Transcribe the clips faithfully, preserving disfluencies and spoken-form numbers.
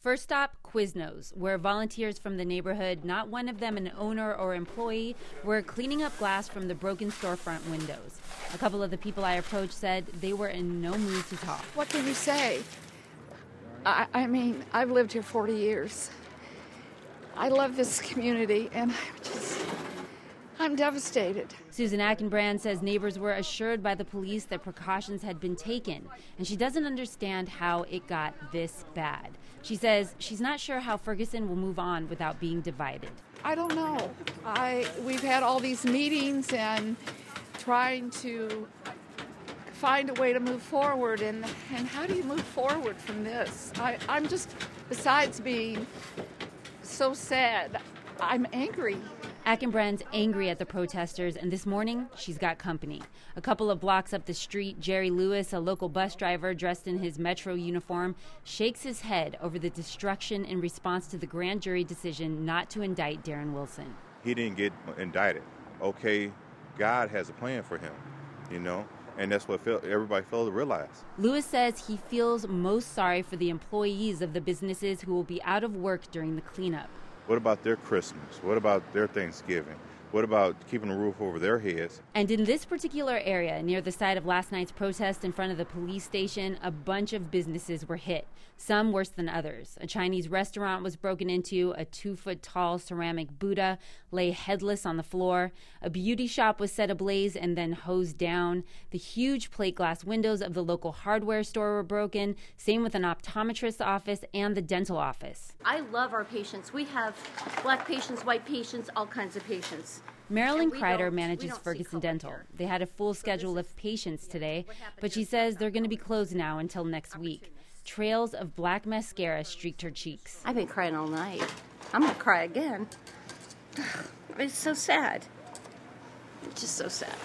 First stop, Quiznos, where volunteers from the neighborhood, not one of them an owner or employee, were cleaning up glass from the broken storefront windows. A couple of the people I approached said they were in no mood to talk. What can you say? I, I mean, I've lived here forty years. I love this community, and I'm just, I'm devastated. Susan Ackenbrand says neighbors were assured by the police that precautions had been taken, and she doesn't understand how it got this bad. She says she's not sure how Ferguson will move on without being divided. I don't know. I we've had all these meetings and trying to find a way to move forward, and, and how do you move forward from this? I, I'm just, besides being so sad, I'm angry. Ackenbrand's angry at the protesters, and this morning, she's got company. A couple of blocks up the street, Jerry Lewis, a local bus driver dressed in his Metro uniform, shakes his head over the destruction in response to the grand jury decision not to indict Darren Wilson. He didn't get indicted. Okay, God has a plan for him, you know, and that's what everybody failed to realize. Lewis says he feels most sorry for the employees of the businesses who will be out of work during the cleanup. What about their Christmas? What about their Thanksgiving? What about keeping a roof over their heads? And in this particular area, near the site of last night's protest in front of the police station, a bunch of businesses were hit, some worse than others. A Chinese restaurant was broken into. A two-foot-tall ceramic Buddha lay headless on the floor. A beauty shop was set ablaze and then hosed down. The huge plate glass windows of the local hardware store were broken. Same with an optometrist's office and the dental office. I love our patients. We have black patients, white patients, all kinds of patients. Marilyn Kreider manages Ferguson Dental. They had a full schedule of patients today, but she says they're going to be closed now until next week. Trails of black mascara streaked her cheeks. I've been crying all night. I'm going to cry again. It's so sad. It's just so sad.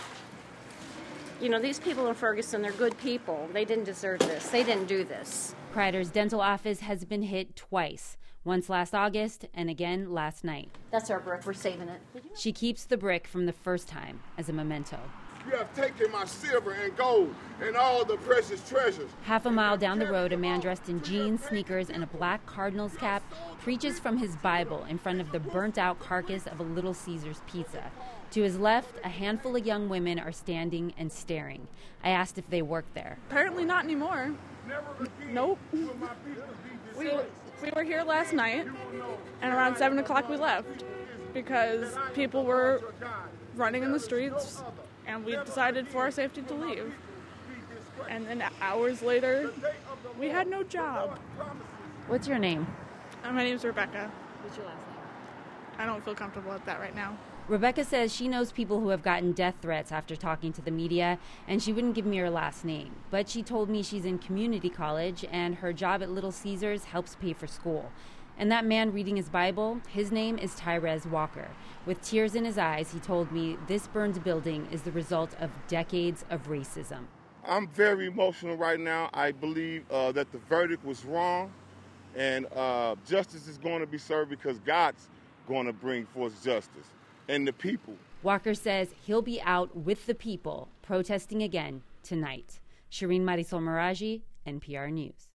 You know, these people in Ferguson, they're good people. They didn't deserve this. They didn't do this. Kreider's dental office has been hit twice. Once last August and again last night. That's our brick. We're saving it. She keeps the brick from the first time as a memento. You have taken my silver and gold and all the precious treasures. Half a mile down the road, a man dressed in jeans, sneakers, and a black Cardinals cap preaches from his Bible in front of the burnt-out carcass of a Little Caesars pizza. To his left, a handful of young women are standing and staring. I asked if they work there. Apparently not anymore. Nope. We, we were here last night, and around seven o'clock we left because people were running in the streets, and we decided for our safety to leave. And then hours later, we had no job. What's your name? Uh, my name's Rebecca. What's your last name? I don't feel comfortable with that right now. Rebecca says she knows people who have gotten death threats after talking to the media, and she wouldn't give me her last name. But she told me she's in community college, and her job at Little Caesars helps pay for school. And that man reading his Bible, his name is Tyrez Walker. With tears in his eyes, he told me this burned building is the result of decades of racism. I'm very emotional right now. I believe uh, that the verdict was wrong, and uh, justice is going to be served because God's going to bring forth justice. And the people. Walker says he'll be out with the people protesting again tonight. Shireen Marisol Meraji, N P R News.